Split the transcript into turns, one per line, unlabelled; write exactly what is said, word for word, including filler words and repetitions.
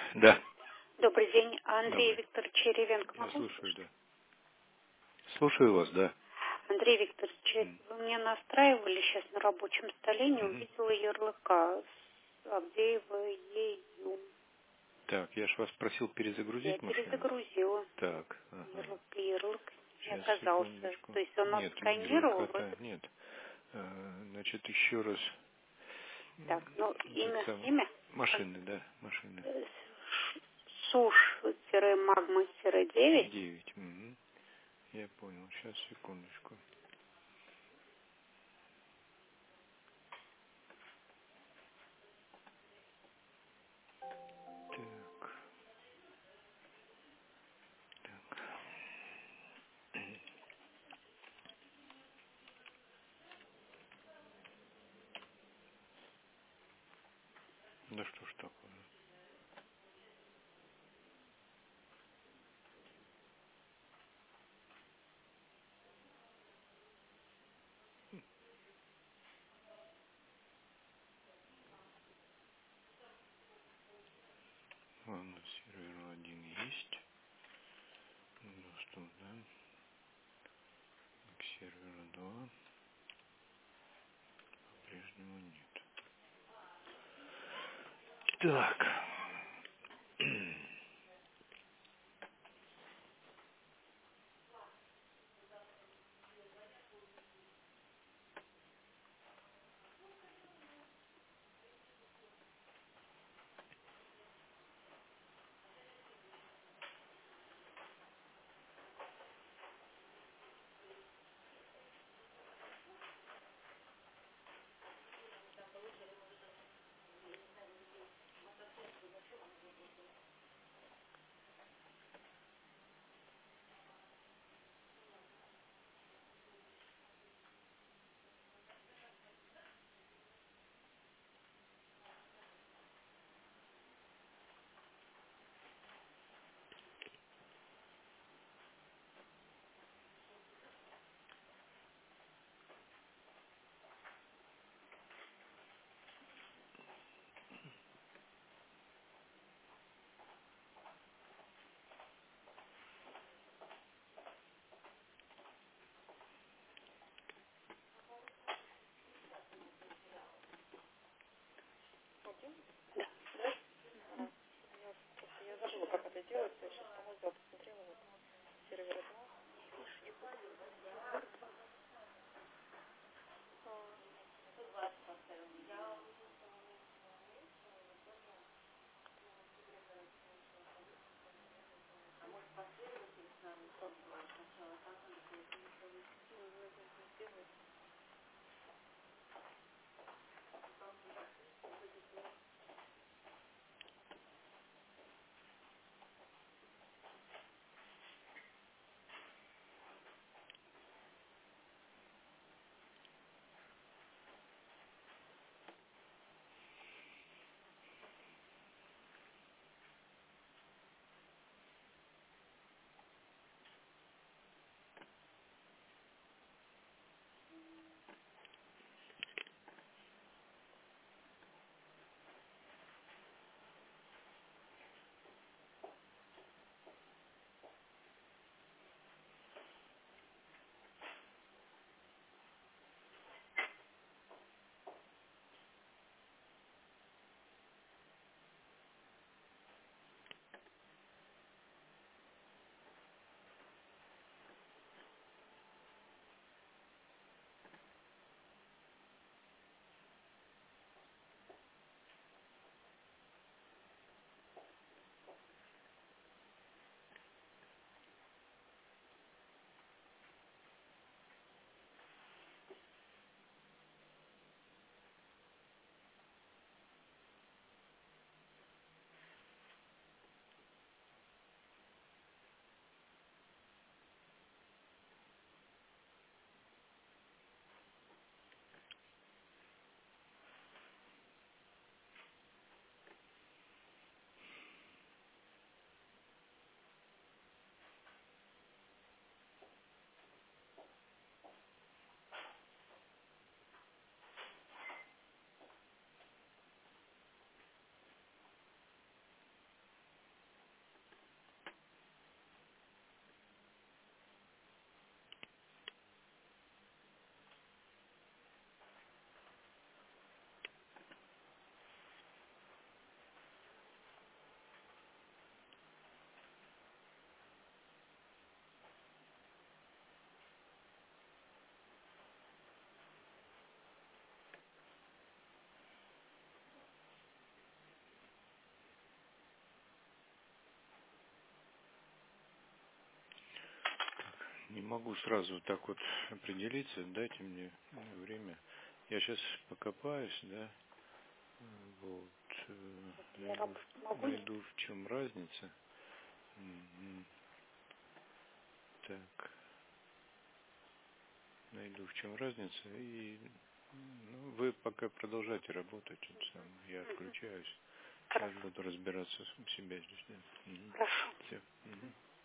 Да.
Добрый день, Андрей
Добрый.
Викторович Черевенко.
Я
Могу
слушаю,
слышать?
да. Слушаю вас, да.
Андрей Викторович,
М.
вы меня настраивали сейчас на рабочем столе, не
Мгм.
увидела ярлыка с Авдеева ЕЮ.
Так, я ж вас просил
Я
перезагрузить машину.
перезагрузила.
Так, ага.
Ярлык, ярлык не
Сейчас,
оказался.
секундочку.
То есть он
Нет,
отсканировал
ярлыка-то
вроде.
нет. А, значит, еще раз.
Так, ну
Это
имя,
самое.
имя? Как?
Машины, да, машины.
Э, Суш-магма-девять.
Девять. Угу. Я понял. Сейчас, секундочку. Так, так. Да что ж такое? Ладно, сервер один есть. Доступ, да. К серверу два. По-прежнему нет. Так. Не могу сразу так вот определиться, дайте мне время. Я сейчас покопаюсь, да, вот, э,
Я
найду,
работать могу?
найду в чем разница. Мгм. Так, найду в чем разница и ну, вы пока продолжайте работать, это самое, я отключаюсь. Сейчас
Хорошо.
буду разбираться с себя здесь. Да. Мгм.
Хорошо.
Все. Мгм.